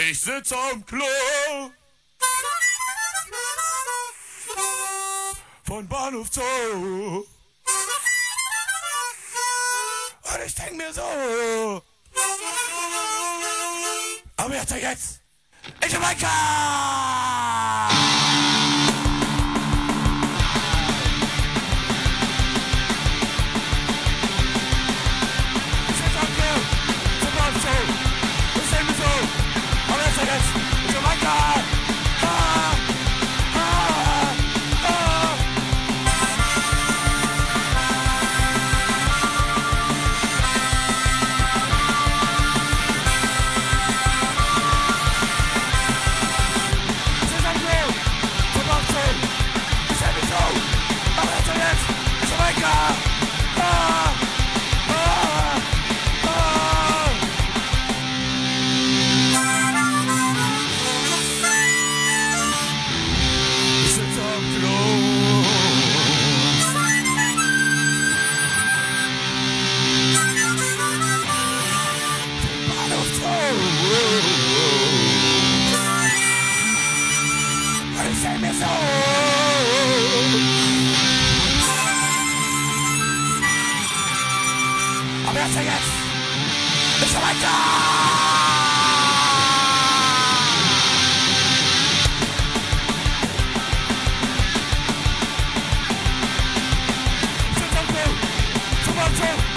Ich sitz am Klo von Bahnhof Zoo und ich denk mir so, aber jetzt in Jamaika! Ich sitz am Klo von Bahnhof Zoo und ich denk mir so, aber jetzt in Jamaika! Aber jetzt ist er weiter! Ich sitz am Klo, zum Bahnhof.